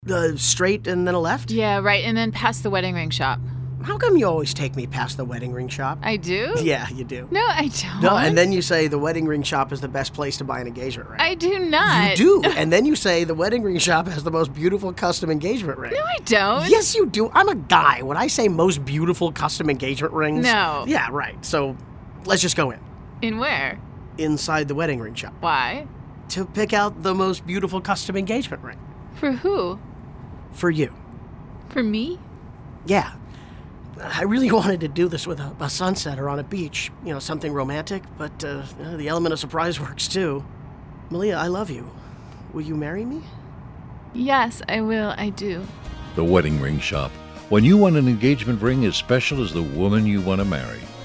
Straight and then a left? Yeah, right, and then past the wedding ring shop. How come you always take me past the wedding ring shop? I do? Yeah, you do. No, I don't. No, and then you say the wedding ring shop is the best place to buy an engagement ring. I do not. You do, and then you say the wedding ring shop has the most beautiful custom engagement ring. No, I don't. Yes, you do. I'm a guy. When I say most beautiful custom engagement rings... No. Yeah, right. So, let's just go in. In where? Inside the wedding ring shop. Why? To pick out the most beautiful custom engagement ring. For who? For you. For me? Yeah. I really wanted to do this with a sunset or on a beach. You know, something romantic, but the element of surprise works too. Malia, I love you. Will you marry me? Yes, I will. I do. The Wedding Ring Shop. When you want an engagement ring as special as the woman you want to marry.